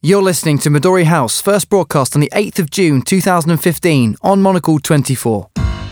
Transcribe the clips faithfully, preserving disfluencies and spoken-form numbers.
You're listening to Midori House, first broadcast on the eighth of June two thousand fifteen on Monocle twenty-four.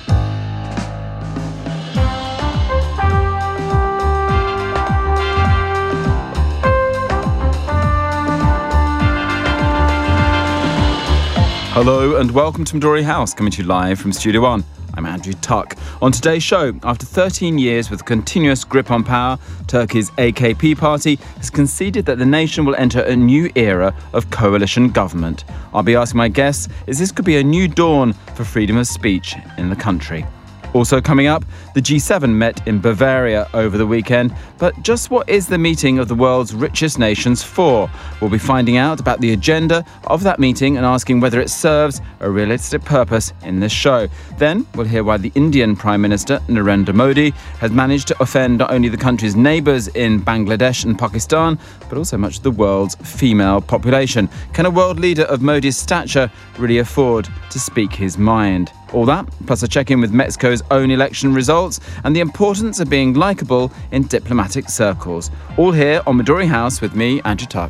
Hello and welcome to Midori House, coming to you live from Studio One. I'm Andrew Tuck. On today's show, after thirteen years with a continuous grip on power, Turkey's A K P party has conceded that the nation will enter a new era of coalition government. I'll be asking my guests if this could be a new dawn for freedom of speech in the country. Also coming up, the G seven met in Bavaria over the weekend. But just what is the meeting of the world's richest nations for? We'll be finding out about the agenda of that meeting and asking whether it serves a realistic purpose in this show. Then we'll hear why the Indian Prime Minister Narendra Modi has managed to offend not only the country's neighbours in Bangladesh and Pakistan, but also much of the world's female population. Can a world leader of Modi's stature really afford to speak his mind? All that, plus a check-in with Mexico's own election results and the importance of being likeable in diplomatic circles. All here on Midori House with me, Andrew Tuck.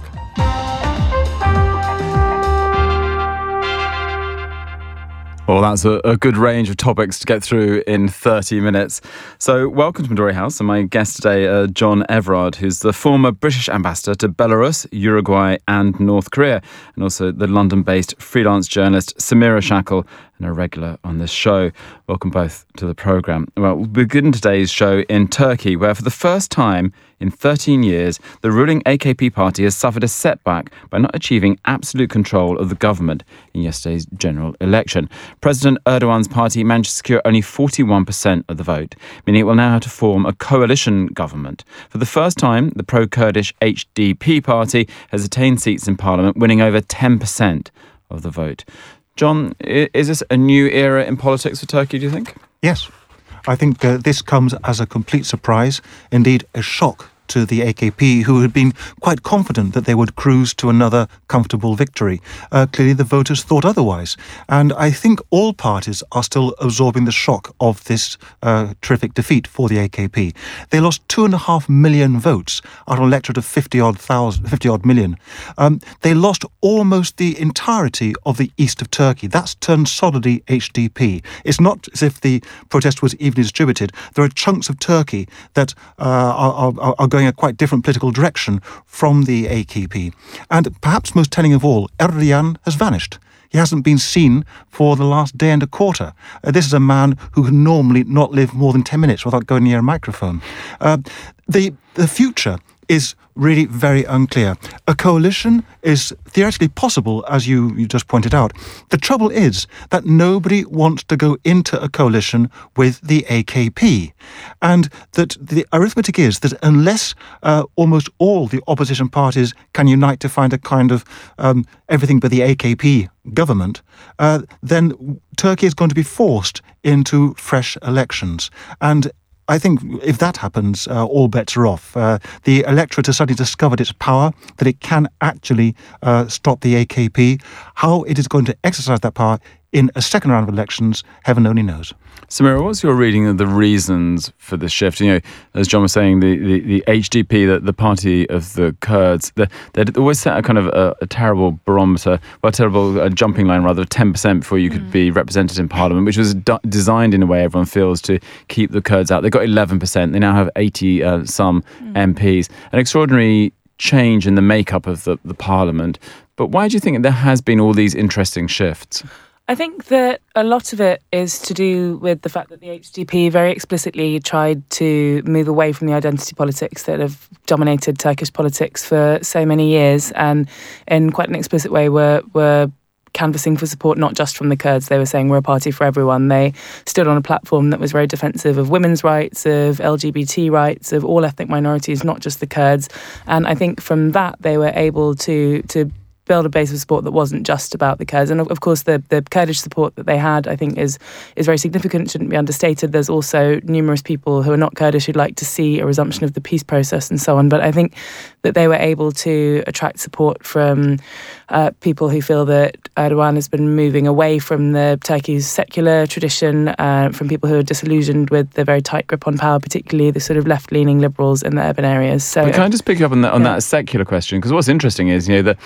Well, that's a, a good range of topics to get through in thirty minutes. So welcome to Midori House, and my guest today, uh, John Everard, who's the former British ambassador to Belarus, Uruguay and North Korea, and also the London-based freelance journalist Samira Shackle, and a regular on this show. Welcome both to the programme. Well, we'll begin today's show in Turkey, where for the first time in thirteen years, the ruling A K P party has suffered a setback by not achieving absolute control of the government in yesterday's general election. President Erdogan's party managed to secure only forty-one percent of the vote, meaning it will now have to form a coalition government. For the first time, the pro-Kurdish H D P party has attained seats in parliament, winning over ten percent of the vote. John, is this a new era in politics for Turkey, do you think? Yes. I think uh, this comes as a complete surprise, indeed a shock to the A K P, who had been quite confident that they would cruise to another comfortable victory. Uh, clearly the voters thought otherwise. And I think all parties are still absorbing the shock of this uh, terrific defeat for the A K P. They lost two and a half million votes out of an electorate of fifty odd thousand, fifty odd million. Um, they lost almost the entirety of the east of Turkey. That's turned solidly H D P. It's not as if the protest was evenly distributed. There are chunks of Turkey that uh, are, are, are going a quite different political direction from the A K P. And perhaps most telling of all, Erdogan has vanished. He hasn't been seen for the last day and a quarter. Uh, this is a man who can normally not live more than ten minutes without going near a microphone. Uh, the, the future is really very unclear. A coalition is theoretically possible, as you, you just pointed out. The trouble is that nobody wants to go into a coalition with the A K P. And that the arithmetic is that unless uh, almost all the opposition parties can unite to find a kind of um, everything but the A K P government, uh, then Turkey is going to be forced into fresh elections. And I think if that happens, uh, all bets are off. Uh, the electorate has suddenly discovered its power, that it can actually uh, stop the A K P. How it is going to exercise that power in a second round of elections, heaven only knows. Samira, what's your reading of the reasons for the shift? You know, as John was saying, the, the, the H D P, the, the party of the Kurds, the, they'd always set a kind of a, a terrible barometer, well, a terrible uh, jumping line, rather, ten percent before you could mm. be represented in parliament, which was d- designed in a way everyone feels to keep the Kurds out. They got eleven percent. They now have eighty uh, some mm. M Ps. An extraordinary change in the makeup of the, the parliament. But why do you think there has been all these interesting shifts? I think that a lot of it is to do with the fact that the H D P very explicitly tried to move away from the identity politics that have dominated Turkish politics for so many years, and in quite an explicit way were were canvassing for support not just from the Kurds. They were saying we're a party for everyone. They stood on a platform that was very defensive of women's rights, of L G B T rights, of all ethnic minorities, not just the Kurds. And I think from that they were able to to build a base of support that wasn't just about the Kurds. And of course, the, the Kurdish support that they had, I think, is is very significant, shouldn't be understated. There's also numerous people who are not Kurdish who'd like to see a resumption of the peace process and so on. But I think that they were able to attract support from uh, people who feel that Erdogan has been moving away from the Turkey's secular tradition, uh, from people who are disillusioned with the very tight grip on power, particularly the sort of left-leaning liberals in the urban areas. So, but can I just pick up on that, on yeah. that secular question? Because what's interesting is, you know, that Erdogan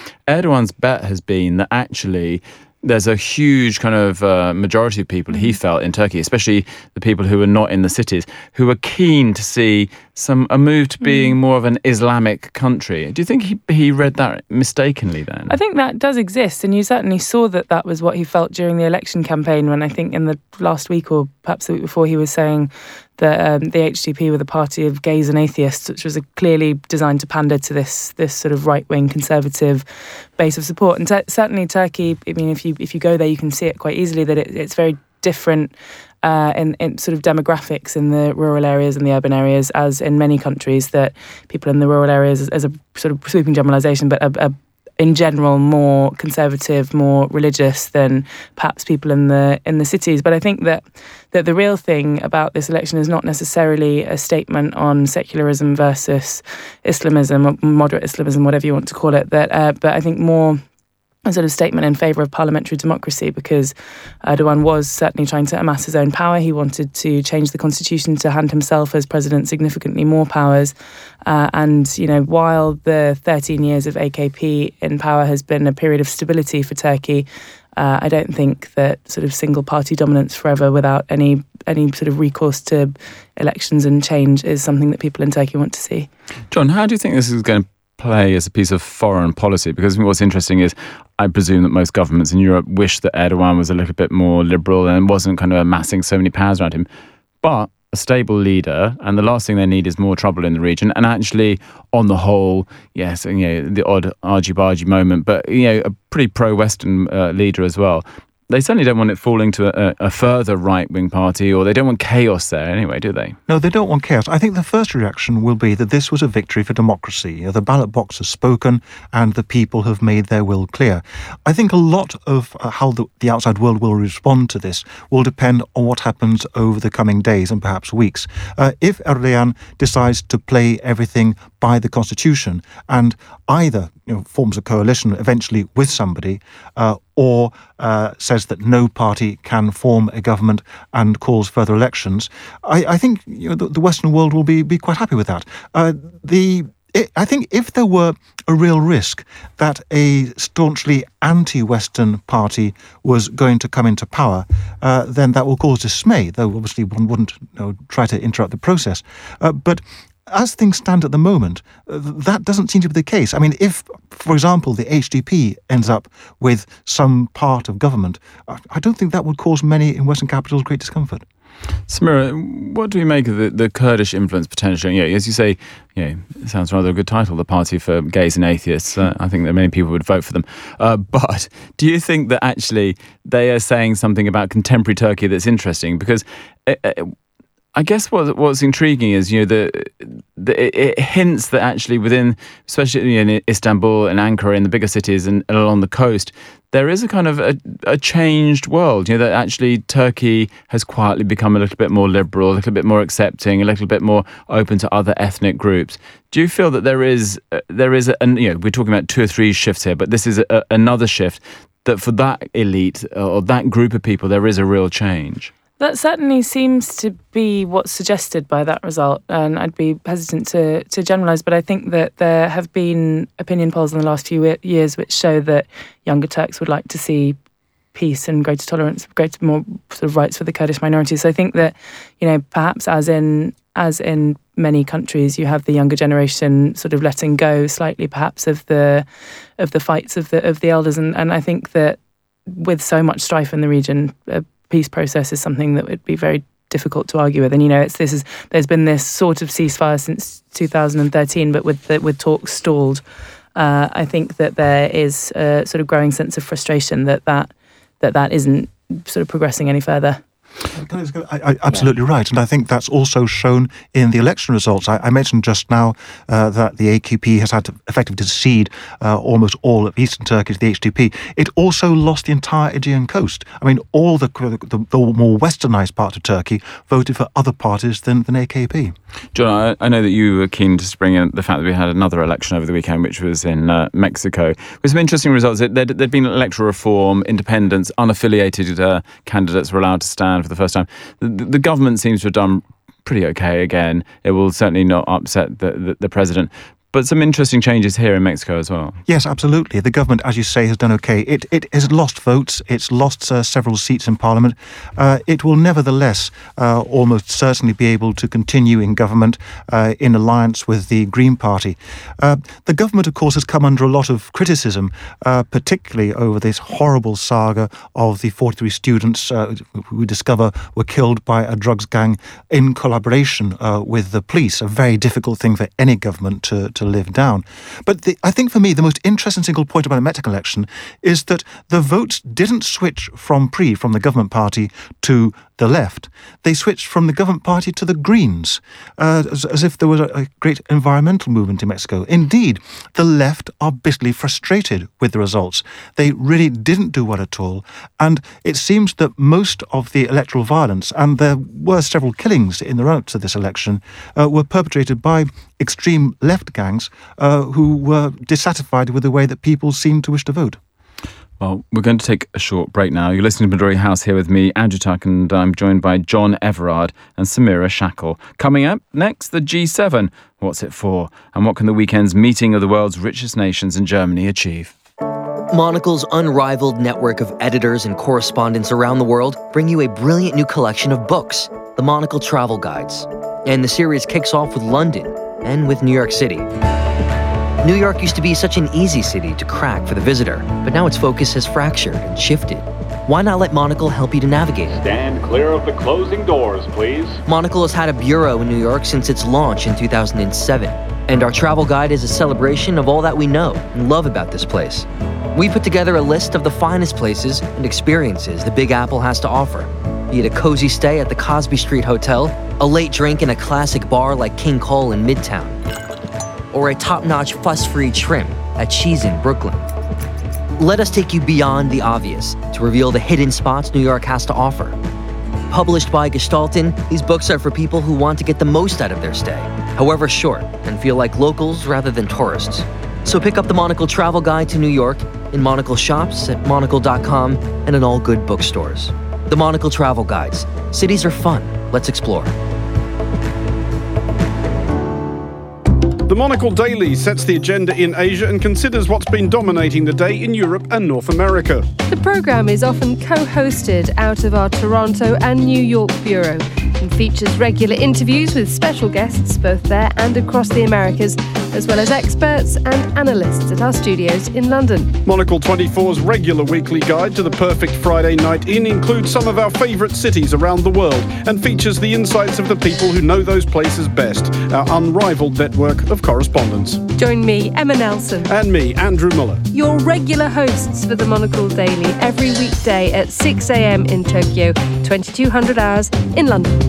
Erdogan's bet has been that actually there's a huge kind of uh, majority of people, he felt, in Turkey, especially the people who are not in the cities, who are keen to see some a move to being more of an Islamic country. Do you think he, he read that mistakenly then? I think that does exist, and you certainly saw that that was what he felt during the election campaign, when I think in the last week or perhaps the week before he was saying that um, the H D P were the party of gays and atheists, which was a clearly designed to pander to this this sort of right-wing conservative base of support. And t- certainly Turkey, I mean, if you if you go there, you can see it quite easily that it, it's very different uh, in, in sort of demographics in the rural areas and the urban areas, as in many countries, that people in the rural areas, as, as a sort of sweeping generalisation, but a, a in general more conservative, more religious than perhaps people in the in the cities. But I think that that the real thing about this election is not necessarily a statement on secularism versus Islamism, or moderate Islamism, whatever you want to call it. That, uh, but I think more a sort of statement in favour of parliamentary democracy, because Erdogan was certainly trying to amass his own power. He wanted to change the constitution to hand himself as president significantly more powers. Uh, and, you know, while the thirteen years of A K P in power has been a period of stability for Turkey, uh, I don't think that sort of single party dominance forever without any any sort of recourse to elections and change is something that people in Turkey want to see. John, how do you think this is going to play as a piece of foreign policy? Because what's interesting is I presume that most governments in Europe wish that Erdogan was a little bit more liberal and wasn't kind of amassing so many powers around him. But a stable leader, and the last thing they need is more trouble in the region. And actually, on the whole, yes, you know, the odd argy-bargy moment, but, you know, a pretty pro-Western uh, leader as well. They certainly don't want it falling to a, a further right-wing party, or they don't want chaos there anyway, do they? No, they don't want chaos. I think the first reaction will be that this was a victory for democracy. You know, the ballot box has spoken and the people have made their will clear. I think a lot of uh, how the, the outside world will respond to this will depend on what happens over the coming days and perhaps weeks. Uh, if Erdogan decides to play everything by the constitution and either, you know, forms a coalition eventually with somebody, uh, or uh, says that no party can form a government and calls further elections, I, I think, you know, the, the Western world will be, be quite happy with that. Uh, the it, I think if there were a real risk that a staunchly anti-Western party was going to come into power, uh, then that will cause dismay, though obviously one wouldn't, you know, try to interrupt the process. Uh, but as things stand at the moment, uh, that doesn't seem to be the case. I mean, if, for example, the H D P ends up with some part of government, I, I don't think that would cause many in Western capitals great discomfort. Samira, what do we make of the, the Kurdish influence potential? Yeah, as you say, yeah, it sounds rather a good title, the Party for Gays and Atheists. Uh, I think that many people would vote for them. Uh, but do you think that actually they are saying something about contemporary Turkey that's interesting? Because it, it, I guess what what's intriguing is, you know, the, the it, it hints that actually within, especially, you know, in Istanbul and Ankara, in the bigger cities and, and along the coast, there is a kind of a, a changed world. You know, that actually Turkey has quietly become a little bit more liberal, a little bit more accepting, a little bit more open to other ethnic groups. Do you feel that there is uh, there is, a, and you know, we're talking about two or three shifts here, but this is a, another shift that for that elite or that group of people, there is a real change? That certainly seems to be what's suggested by that result, and I'd be hesitant to, to generalise, but I think that there have been opinion polls in the last few years which show that younger Turks would like to see peace and greater tolerance, greater more sort of rights for the Kurdish minorities. So I think that, you know, perhaps as in as in many countries, you have the younger generation sort of letting go slightly, perhaps of the of the fights of the of the elders, and, and I think that with so much strife in the region, uh, peace process is something that would be very difficult to argue with. And, you know, it's this is there's been this sort of ceasefire since two thousand thirteen, but with the, with talks stalled. Uh, I think that there is a sort of growing sense of frustration that that that, that isn't sort of progressing any further. I, I, absolutely yeah. right, and I think that's also shown in the election results. I, I mentioned just now uh, that the A K P has had to effectively cede uh, almost all of eastern Turkey to the H D P. It also lost the entire Aegean coast. I mean, all the the, the more westernised part of Turkey voted for other parties than, than A K P. John, I, I know that you were keen to bring in the fact that we had another election over the weekend, which was in uh, Mexico, with some interesting results. There'd, there'd been electoral reform, independents, unaffiliated uh, candidates were allowed to stand for the first time. The, the government seems to have done pretty okay again. It will certainly not upset the, the, the president. But some interesting changes here in Mexico as well. Yes, absolutely. The government, as you say, has done okay. It it has lost votes. It's lost uh, several seats in Parliament. Uh, it will nevertheless uh, almost certainly be able to continue in government uh, in alliance with the Green Party. Uh, the government, of course, has come under a lot of criticism, uh, particularly over this horrible saga of the forty-three students uh, who we discover were killed by a drugs gang in collaboration uh, with the police. A very difficult thing for any government to to live down. But the, I think for me, the most interesting single point about the Mexican election is that the votes didn't switch from P R I, from the government party, to the left. They switched from the government party to the Greens, uh, as, as if there was a, a great environmental movement in Mexico. Indeed, the left are bitterly frustrated with the results. They really didn't do well at all. And it seems that most of the electoral violence, and there were several killings in the run-up to this election, uh, were perpetrated by extreme left gangs uh, who were dissatisfied with the way that people seemed to wish to vote. Well, we're going to take a short break now. You're listening to Midori House here with me, Andrew Tuck, and I'm joined by John Everard and Samira Shackle. Coming up next, the G seven. What's it for? And what can the weekend's meeting of the world's richest nations in Germany achieve? Monocle's unrivaled network of editors and correspondents around the world bring you a brilliant new collection of books, the Monocle Travel Guides. And the series kicks off with London and with New York City. New York used to be such an easy city to crack for the visitor, but now its focus has fractured and shifted. Why not let Monocle help you to navigate it? Stand clear of the closing doors, please. Monocle has had a bureau in New York since its launch in two thousand seven, and our travel guide is a celebration of all that we know and love about this place. We put together a list of the finest places and experiences the Big Apple has to offer, be it a cozy stay at the Cosby Street Hotel, a late drink in a classic bar like King Cole in Midtown, or a top-notch fuss-free trim at Cheese in Brooklyn. Let us take you beyond the obvious to reveal the hidden spots New York has to offer. Published by Gestalten, these books are for people who want to get the most out of their stay, however short, and feel like locals rather than tourists. So pick up the Monocle Travel Guide to New York in Monocle shops, at monocle dot com, and in all good bookstores. The Monocle Travel Guides. Cities are fun. Let's explore. The Monocle Daily sets the agenda in Asia and considers what's been dominating the day in Europe and North America. The programme is often co-hosted out of our Toronto and New York bureau and features regular interviews with special guests both there and across the Americas, as well as experts and analysts at our studios in London. Monocle twenty-four's regular weekly guide to the perfect Friday night in includes some of our favourite cities around the world and features the insights of the people who know those places best, our unrivaled network of correspondents. Join me, Emma Nelson. And me, Andrew Muller. Your regular hosts for the Monocle Daily every weekday at six a.m. in Tokyo, twenty-two hundred hours in London.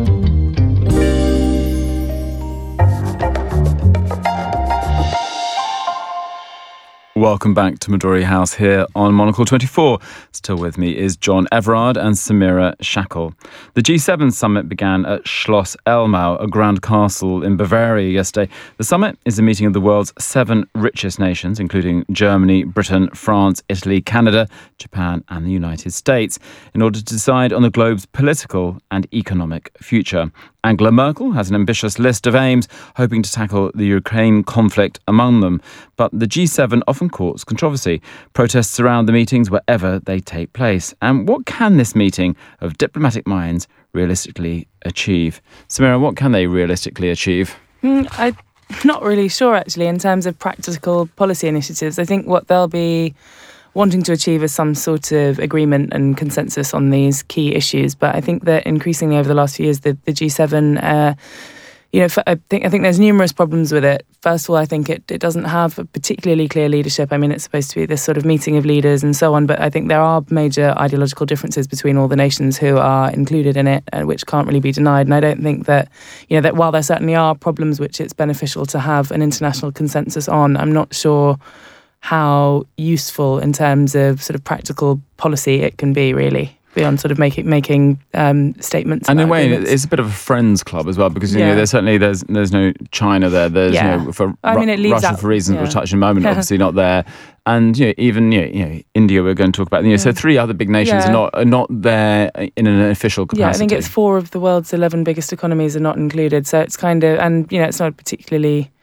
Welcome back to Midori House here on Monocle twenty-four. Still with me is John Everard and Samira Shackle. The G seven summit began at Schloss Elmau, a grand castle in Bavaria, yesterday. The summit is a meeting of the world's seven richest nations, including Germany, Britain, France, Italy, Canada, Japan and the United States, in order to decide on the globe's political and economic future. Angela Merkel has an ambitious list of aims, hoping to tackle the Ukraine conflict among them. But the G seven often courts controversy. Protests surround the meetings wherever they take place. And what can this meeting of diplomatic minds realistically achieve? Samira, what can they realistically achieve? Mm, I'm not really sure, actually, in terms of practical policy initiatives. I think what they'll be wanting to achieve is some sort of agreement and consensus on these key issues. But I think that increasingly over the last few years, the, the G seven, uh, you know, I think I think there's numerous problems with it. First of all, I think it, it doesn't have a particularly clear leadership. I mean, it's supposed to be this sort of meeting of leaders and so on, but I think there are major ideological differences between all the nations who are included in it, uh, which can't really be denied. And I don't think that, you know, that while there certainly are problems which it's beneficial to have an international consensus on, I'm not sure how useful in terms of sort of practical policy it can be, really, beyond sort of making making um, statements. And in a way, agreements. it's a bit of a friends club as well, because you Yeah. know there's certainly there's there's no China there. There's Yeah. you know for I mean, Ru- it leaves Russia out- for reasons yeah. we'll touch in a moment. Obviously not there, and you know even you know, you know India we're going to talk about. You know, so three other big nations Yeah. are not are not there in an official capacity. Yeah, I think it's four of the world's eleven biggest economies are not included. So it's kind of, and you know, it's not a particularly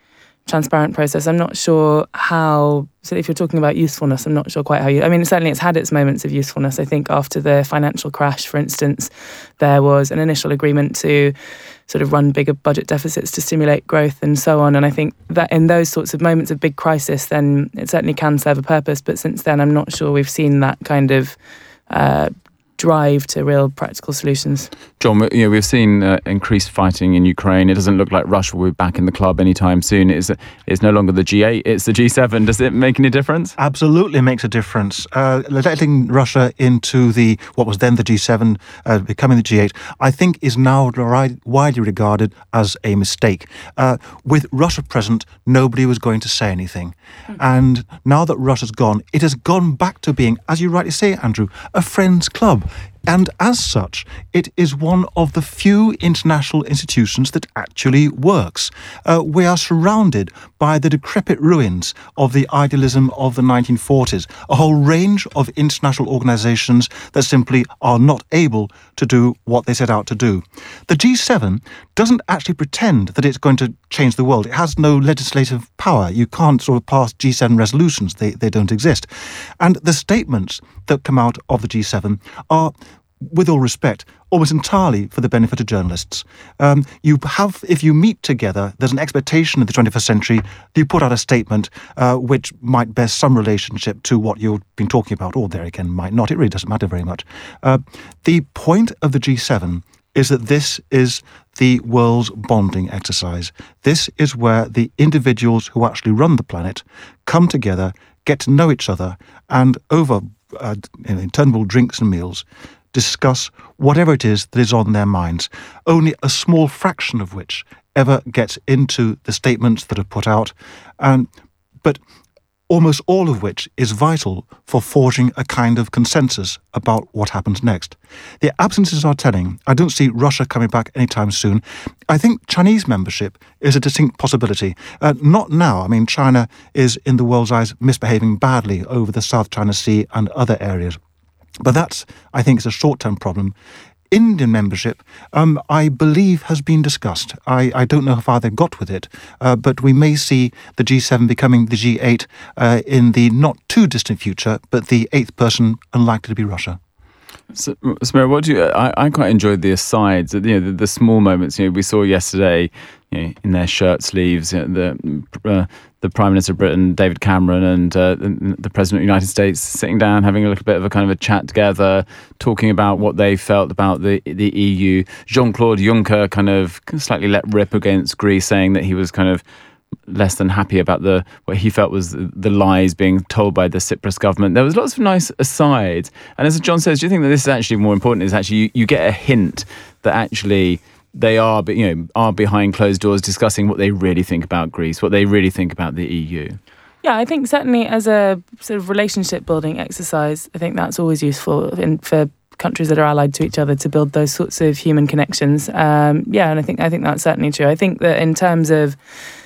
transparent process. I'm not sure how, so if you're talking about usefulness, I'm not sure quite how you, I mean, certainly it's had its moments of usefulness. I think after the financial crash, for instance, there was an initial agreement to sort of run bigger budget deficits to stimulate growth and so on. And I think that in those sorts of moments of big crisis, then it certainly can serve a purpose. But since then, I'm not sure we've seen that kind of uh, drive to real practical solutions. John, you know, we've seen uh, increased fighting in Ukraine. It doesn't look like Russia will be back in the club anytime soon. It's, it's no longer the G eight, it's the G seven. Does it make any difference? Absolutely makes a difference. Uh, letting Russia into the what was then the G seven, uh, becoming the G eight, I think is now widely regarded as a mistake. Uh, with Russia present, nobody was going to say anything. Mm-hmm. And now that Russia's gone, it has gone back to being, as you rightly say, Andrew, a friends club. And as such, it is one of the few international institutions that actually works. Uh, we are surrounded by the decrepit ruins of the idealism of the nineteen forties, a whole range of international organizations that simply are not able to do what they set out to do. The G seven doesn't actually pretend that it's going to change the world. It has no legislative power. You can't sort of pass G seven resolutions. They, they don't exist. And the statements that come out of the G seven are, with all respect, almost entirely for the benefit of journalists. Um, you have, if you meet together, there's an expectation in the twenty-first century that you put out a statement uh, which might bear some relationship to what you've been talking about, or there again might not. It really doesn't matter very much. Uh, the point of the G seven is that this is the world's bonding exercise. This is where the individuals who actually run the planet come together, get to know each other, and over uh, interminable drinks and meals, discuss whatever it is that is on their minds, only a small fraction of which ever gets into the statements that are put out, and but almost all of which is vital for forging a kind of consensus about what happens next. The absences are telling. I don't see Russia coming back anytime soon. I think Chinese membership is a distinct possibility. Uh, not now. I mean, China is, in the world's eyes, misbehaving badly over the South China Sea and other areas. But that's, I think, is a short-term problem. Indian membership, um, I believe, has been discussed. I, I don't know how far they've got with it, uh, but we may see the G seven becoming the G eight uh, in the not too distant future, but the eighth person unlikely to be Russia. So, Samira, what do you? I, I quite enjoyed the asides, you know, the, the small moments. You know, we saw yesterday, you know, in their shirt sleeves, you know, the uh, the Prime Minister of Britain, David Cameron, and uh, the, the President of the United States sitting down, having a little bit of a kind of a chat together, talking about what they felt about the the E U. Jean-Claude Juncker kind of slightly let rip against Greece, saying that he was kind of less than happy about the what he felt was the, the lies being told by the Tsipras government. There was lots of nice asides. And as John says, do you think that this is actually more important? Is actually you, you get a hint that actually they are, you know, are behind closed doors discussing what they really think about Greece, what they really think about the E U. Yeah, I think certainly as a sort of relationship building exercise, I think that's always useful in, for countries that are allied to each other to build those sorts of human connections. Um, yeah, and I think I think that's certainly true. I think that in terms of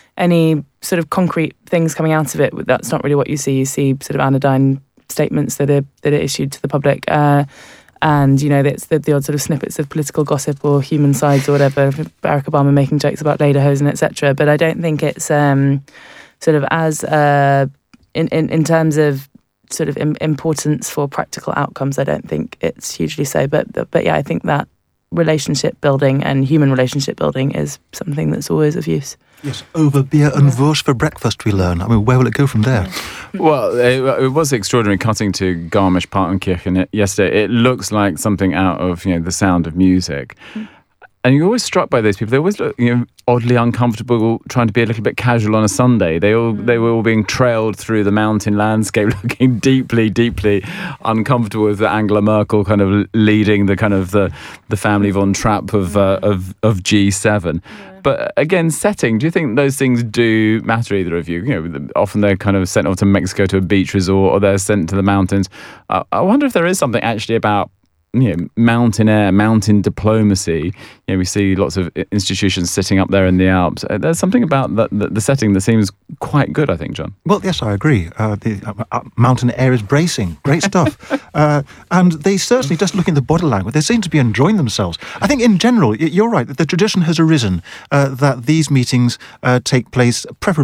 any sort of concrete things coming out of it, that's not really what you see. You see sort of anodyne statements that are that are issued to the public. Uh, And, you know, it's the, the odd sort of snippets of political gossip or human sides or whatever, Barack Obama making jokes about lederhosen, et cetera. But I don't think it's um, sort of as, uh, in, in, in terms of sort of im- importance for practical outcomes, I don't think it's hugely so. But, but yeah, I think that relationship building and human relationship building is something that's always of use. Yes, over beer and wurst for breakfast, we learn. I mean, where will it go from there? Well, it, it was extraordinary cutting to Garmisch-Partenkirchen yesterday. It looks like something out of, you know, The Sound of Music. Mm. And you're always struck by those people. They always look, you know, oddly uncomfortable, trying to be a little bit casual on a Sunday. They all mm. they were all being trailed through the mountain landscape, looking deeply, deeply uncomfortable with Angela Merkel kind of leading the kind of the, the family von Trapp of uh, of of G seven. Yeah. But again, setting. Do you think those things do matter? Either of you? You know, often they're kind of sent off to Mexico to a beach resort, or they're sent to the mountains. Uh, I wonder if there is something actually about, you know, mountain air, mountain diplomacy. You know, we see lots of institutions sitting up there in the Alps. Uh, there's something about the, the, the setting that seems quite good, I think, John. Well, yes, I agree. Uh, the uh, uh, mountain air is bracing. Great stuff. uh, and they certainly, just looking at the body language, they seem to be enjoying themselves. I think in general, you're right, the tradition has arisen uh, that these meetings uh, take place preferably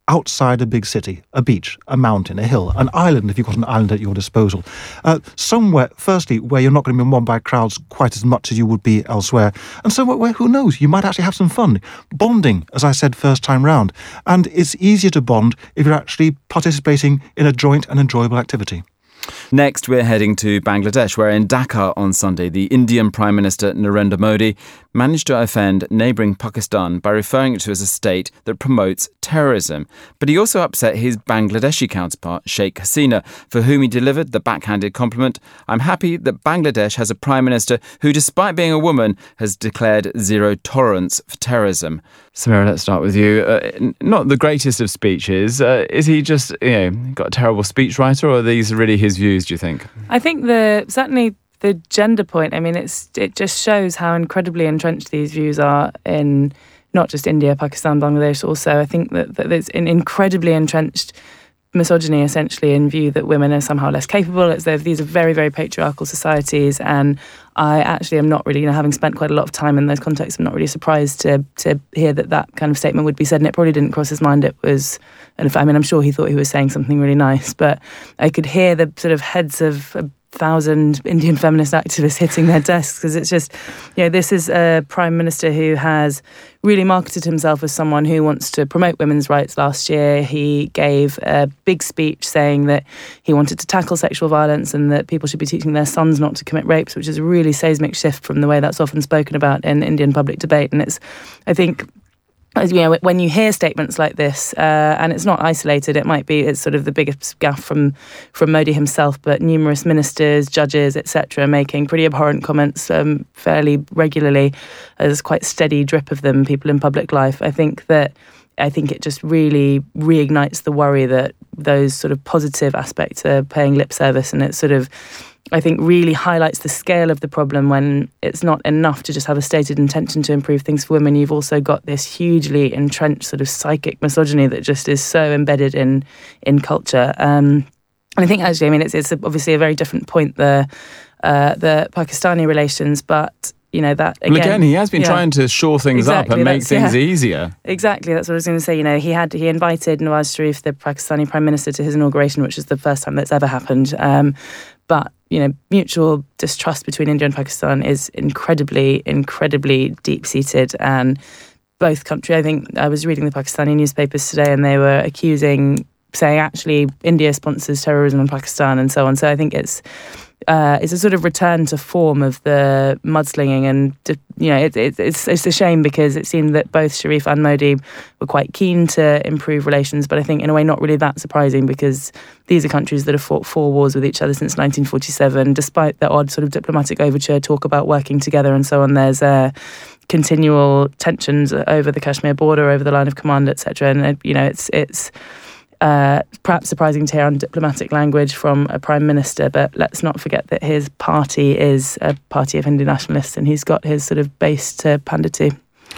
outside a big city, a beach, a mountain, a hill, an island if you've got an island at your disposal. Uh, somewhere, firstly, where you're not going to be mobbed by crowds quite as much as you would be elsewhere. And somewhere where, who knows, you might actually have some fun. Bonding, as I said first time round. And it's easier to bond if you're actually participating in a joint and enjoyable activity. Next, we're heading to Bangladesh, where in Dhaka on Sunday, the Indian Prime Minister Narendra Modi managed to offend neighbouring Pakistan by referring to it as a state that promotes terrorism. But he also upset his Bangladeshi counterpart, Sheikh Hasina, for whom he delivered the backhanded compliment, "I'm happy that Bangladesh has a Prime Minister who, despite being a woman, has declared zero tolerance for terrorism." Samira, let's start with you. Uh, not the greatest of speeches. Uh, is he just, you know, got a terrible speechwriter, or are these really his views, do you think? I think the certainly the gender point, I mean, it's it just shows how incredibly entrenched these views are in not just India, Pakistan, Bangladesh also. I think that, that there's an incredibly entrenched misogyny, essentially, in view that women are somehow less capable. It's, these are very, very patriarchal societies, and I actually am not really, you know, having spent quite a lot of time in those contexts, I'm not really surprised to to hear that that kind of statement would be said, and it probably didn't cross his mind. It was, and if, I mean, I'm sure he thought he was saying something really nice, but I could hear the sort of heads of a thousand Indian feminist activists hitting their desks, because it's just, you know, this is a Prime Minister who has really marketed himself as someone who wants to promote women's rights. Last year, he gave a big speech saying that he wanted to tackle sexual violence and that people should be teaching their sons not to commit rapes, which is a really seismic shift from the way that's often spoken about in Indian public debate. And it's, I think, as you know, when you hear statements like this, uh, and it's not isolated, it might be it's sort of the biggest gaffe from from Modi himself, but numerous ministers, judges, et cetera, making pretty abhorrent comments um, fairly regularly. There's quite steady drip of them, people in public life. I think that I think it just really reignites the worry that those sort of positive aspects are paying lip service, and it sort of, I think, really highlights the scale of the problem when it's not enough to just have a stated intention to improve things for women. You've also got this hugely entrenched sort of psychic misogyny that just is so embedded in in culture. Um, and I think actually, I mean, it's, it's obviously a very different point, the uh, the Pakistani relations, but you know, that again, well, again, he has been yeah, trying to shore things exactly, up and make things yeah, easier. Exactly, that's what I was going to say. You know, he had he invited Nawaz Sharif, the Pakistani Prime Minister, to his inauguration, which is the first time that's ever happened. Um, but you know, mutual distrust between India and Pakistan is incredibly, incredibly deep-seated, and both countries. I think I was reading the Pakistani newspapers today, and they were accusing, saying actually India sponsors terrorism in Pakistan and so on. So I think it's. Uh, it's a sort of return to form of the mudslinging, and you know, it, it, it's it's a shame because it seemed that both Sharif and Modi were quite keen to improve relations, but I think in a way not really that surprising, because these are countries that have fought four wars with each other since nineteen forty-seven. Despite the odd sort of diplomatic overture, talk about working together and so on, there's uh, continual tensions over the Kashmir border, over the line of command, et cetera. And you know, it's it's. Uh, perhaps surprising to hear undiplomatic language from a Prime Minister, but let's not forget that his party is a party of Hindu nationalists, and he's got his sort of base to pander to.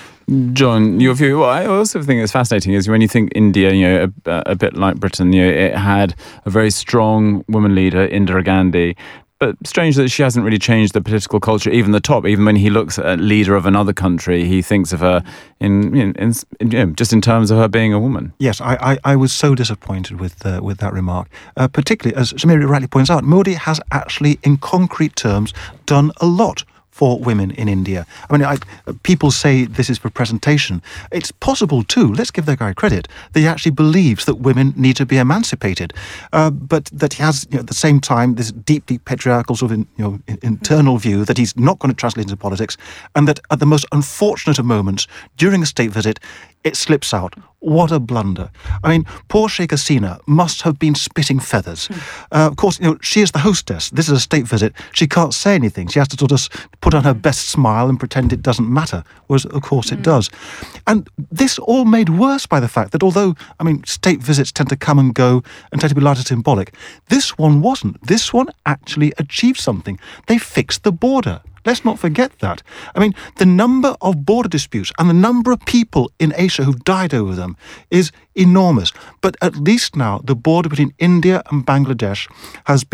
John, your view? What I also think is fascinating is when you think India, you know, a, a bit like Britain, you know, it had a very strong woman leader, Indira Gandhi. But strange that she hasn't really changed the political culture, even the top. Even when he looks at a leader of another country, he thinks of her in, in, in, in you know, just in terms of her being a woman. Yes, I, I, I was so disappointed with uh, with that remark. Uh, particularly, as Samira rightly points out, Modi has actually, in concrete terms, done a lot for women in India. I mean, I, people say this is for presentation. It's possible too, let's give the guy credit, that he actually believes that women need to be emancipated, uh, but that he has, you know, at the same time, this deeply patriarchal sort of in, you know, in, internal view that he's not going to translate into politics, and that at the most unfortunate of moments, during a state visit, it slips out. What a blunder. I mean, poor Sheikh Hasina must have been spitting feathers. Uh, of course, you know, she is the hostess. This is a state visit. She can't say anything. She has to sort of put on her best smile and pretend it doesn't matter, whereas, of course, it does. And this all made worse by the fact that although, I mean, state visits tend to come and go and tend to be largely symbolic, this one wasn't. This one actually achieved something. They fixed the border. Let's not forget that. I mean, the number of border disputes and the number of people in Asia who've died over them is enormous. But at least now the border between India and Bangladesh has been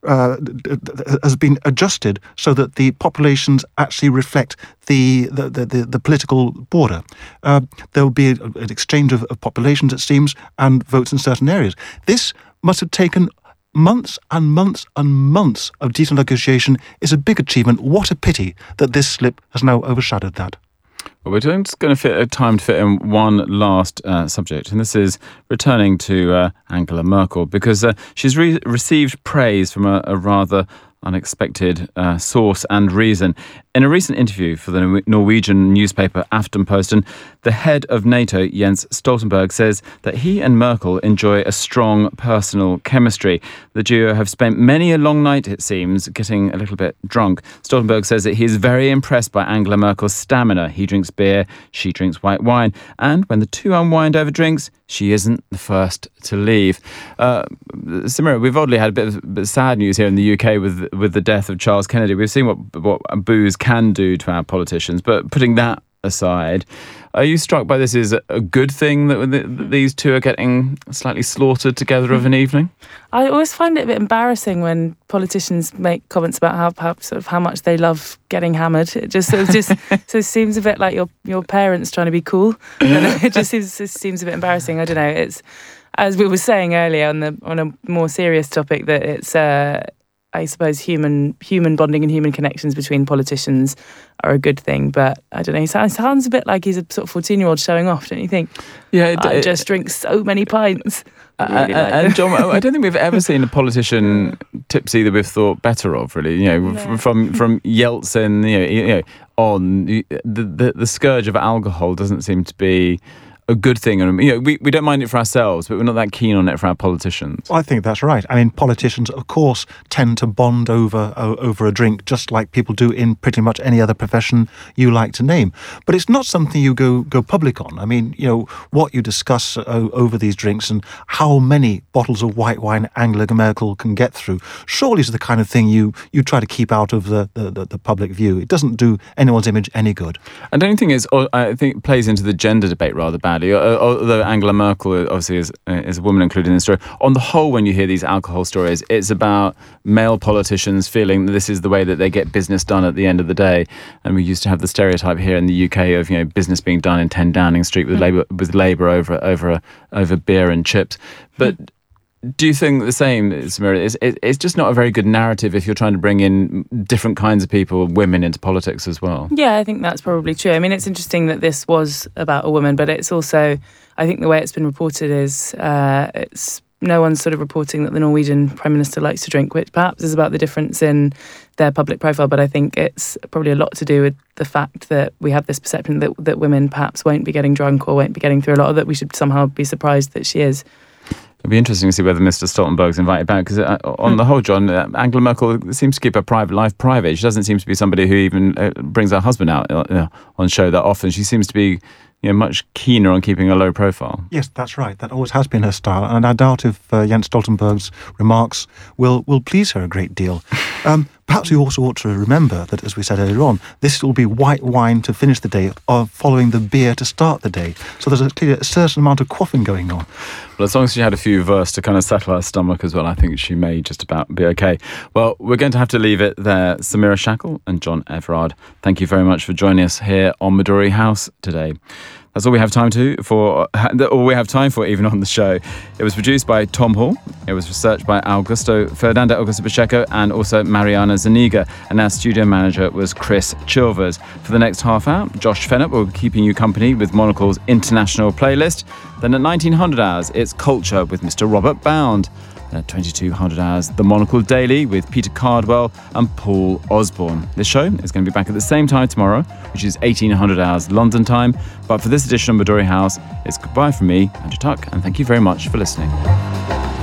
uh, has been adjusted so that the populations actually reflect the the, the, the, the political border. Uh, there will be a, an exchange of, of populations, it seems, and votes in certain areas. This must have taken months and months and months of detailed negotiation. Is a big achievement. What a pity that this slip has now overshadowed that. Well, we're just going to fit a time to fit in one last uh, subject, and this is returning to uh, Angela Merkel, because uh, she's re- received praise from a, a rather unexpected uh, source and reason. In a recent interview for the Norwegian newspaper Aftenposten, the head of NATO, Jens Stoltenberg, says that he and Merkel enjoy a strong personal chemistry. The duo have spent many a long night, it seems, getting a little bit drunk. Stoltenberg says that he is very impressed by Angela Merkel's stamina. He drinks beer, she drinks white wine, and when the two unwind over drinks, she isn't the first to leave. Uh, Samira, we've oddly had a bit of, a bit of sad news here in the U K with with the death of Charles Kennedy. We've seen what what booze can do to our politicians, but putting that aside, are you struck by this as a good thing that, that these two are getting slightly slaughtered together of an evening? I always find it a bit embarrassing when politicians make comments about how perhaps sort of how much they love getting hammered. It just sort of just so it seems a bit like your your parents trying to be cool. And it just seems it seems a bit embarrassing. I don't know. It's, as we were saying earlier on the on a more serious topic, that it's uh, I suppose human human bonding and human connections between politicians are a good thing, but I don't know, he sounds, sounds a bit like he's a sort of fourteen-year-old showing off, don't you think? Yeah, it, I it, just drink so many pints. Really uh, like and John, I don't think we've ever seen a politician tipsy that we've thought better of, really. You know, no. from from Yeltsin, you know, you know on the, the the scourge of alcohol doesn't seem to be a good thing. And you know, we, we don't mind it for ourselves, but we're not that keen on it for our politicians. I think that's right. I mean, politicians, of course, tend to bond over uh, over a drink, just like people do in pretty much any other profession you like to name. But it's not something you go go public on. I mean, you know, what you discuss uh, over these drinks and how many bottles of white wine Angela Merkel can get through, surely is the kind of thing you, you try to keep out of the, the, the, the public view. It doesn't do anyone's image any good. And the only thing is, I think it plays into the gender debate rather badly. Although Angela Merkel obviously is, is a woman included in the story, on the whole, when you hear these alcohol stories, it's about male politicians feeling that this is the way that they get business done at the end of the day. And we used to have the stereotype here in the U K of, you know, business being done in ten Downing Street with Labour with Labour over over over beer and chips. But do you think the same, Samira? It's, it's just not a very good narrative if you're trying to bring in different kinds of people, women, into politics as well. Yeah, I think that's probably true. I mean, it's interesting that this was about a woman, but it's also, I think the way it's been reported is uh, it's no one's sort of reporting that the Norwegian Prime Minister likes to drink, which perhaps is about the difference in their public profile. But I think it's probably a lot to do with the fact that we have this perception that, that women perhaps won't be getting drunk or won't be getting through a lot of that. We should somehow be surprised that she is. It'll be interesting to see whether Mister Stoltenberg's invited back, because uh, on the whole, John, uh, Angela Merkel seems to keep her private life private. She doesn't seem to be somebody who even uh, brings her husband out uh, on show that often. She seems to be, you know, much keener on keeping a low profile. Yes, that's right. That always has been her style, and I doubt if uh, Jens Stoltenberg's remarks will, will please her a great deal. Um, perhaps we also ought to remember that, as we said earlier on, this will be white wine to finish the day, or following the beer to start the day. So there's a, clearly a certain amount of quaffing going on. Well, as long as she had a few verse to kind of settle her stomach as well, I think she may just about be okay. Well, we're going to have to leave it there. Samira Shackle and John Everard, thank you very much for joining us here on Midori House today. That's all we have time to for, all we have time for even on the show. It was produced by Tom Hall. It was researched by Augusto, Fernando Augusto Pacheco and also Mariana Zaniga. And our studio manager was Chris Chilvers. For the next half hour, Josh Fennett will be keeping you company with Monocle's international playlist. Then at nineteen hundred hours, it's Culture with Mister Robert Bound. At twenty-two hundred hours, The Monocle Daily with Peter Cardwell and Paul Osborne. This show is going to be back at the same time tomorrow, which is eighteen hundred hours London time. But for this edition of Midori House, it's goodbye from me, Andrew Tuck, and thank you very much for listening.